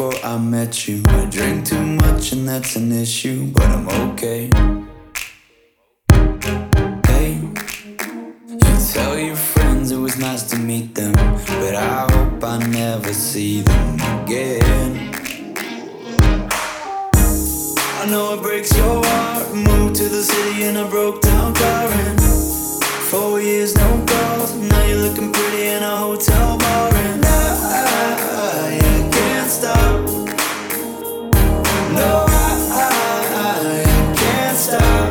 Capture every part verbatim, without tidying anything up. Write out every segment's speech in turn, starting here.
before I met you. I drink too much and that's an issue, but I'm okay. Hey, you tell your friends it was nice to meet them, but I hope I never see them again. I know it breaks your heart. Moved to the city in a broke down car, and four years no calls. Now you're looking pretty in a hotel bar, and I, I, I can't stop. No, I, I, I can't stop.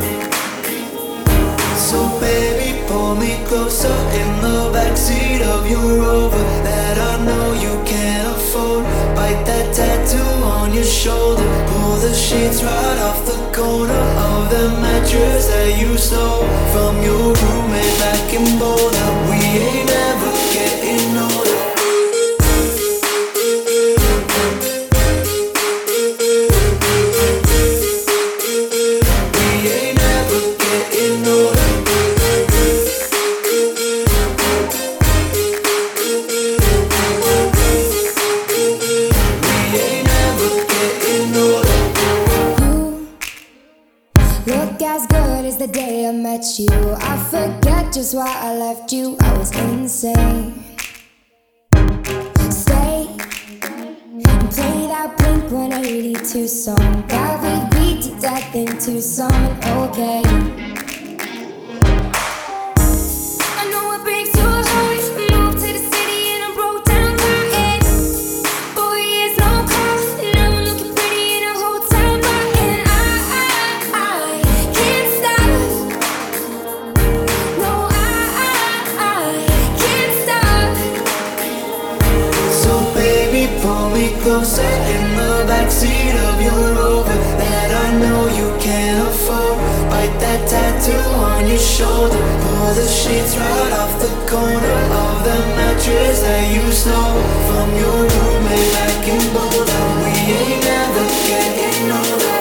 So baby, pull me closer in the backseat of your Rover that I know you can't afford. Bite that tattoo on your shoulder. Pull the sheets right off the corner of the mattress that you stole from your roommate back in Boulder. We ain't ever getting older. We ain't ever getting older. We ain't ever getting older. Look as good as the day I met you. I forget just why I left you. I was insane. Stay and play that Blink one eighty-two song that we beat to death in Tucson. Okay. I know it breaks your heart. Moved to the city in a broke down car, and four years no call. Now I'm looking pretty in a hotel bar, and I, I, I can't stop. No, I, I, I can't stop. So baby, pull me closer in the backseat of your Rover that I know you can't afford. Bite that tattoo on your shoulder. Pull the sheets right off the corner of the mattress that you stole from your roommate back in Boulder. We ain't never getting older.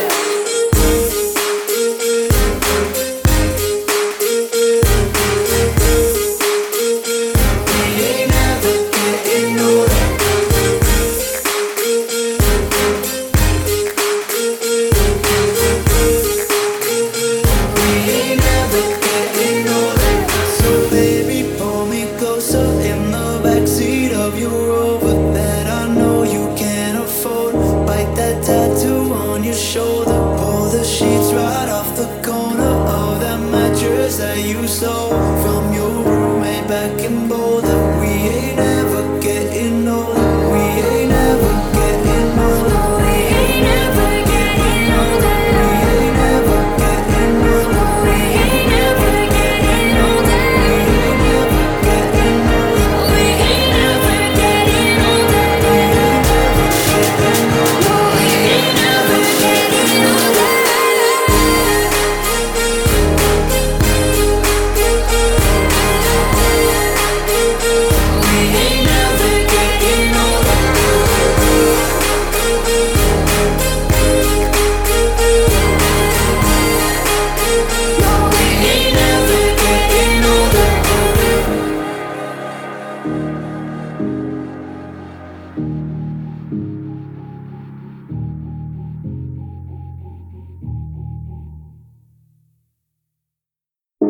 We ain't never getting older. We ain't never getting older. So baby, pull me closer in the backseat of your Rover that I know you can't afford. Bite that tattoo on your shoulder. Pull the sheets right off the corner of that mattress that you stole from your roommate back in Boulder. We ain't ever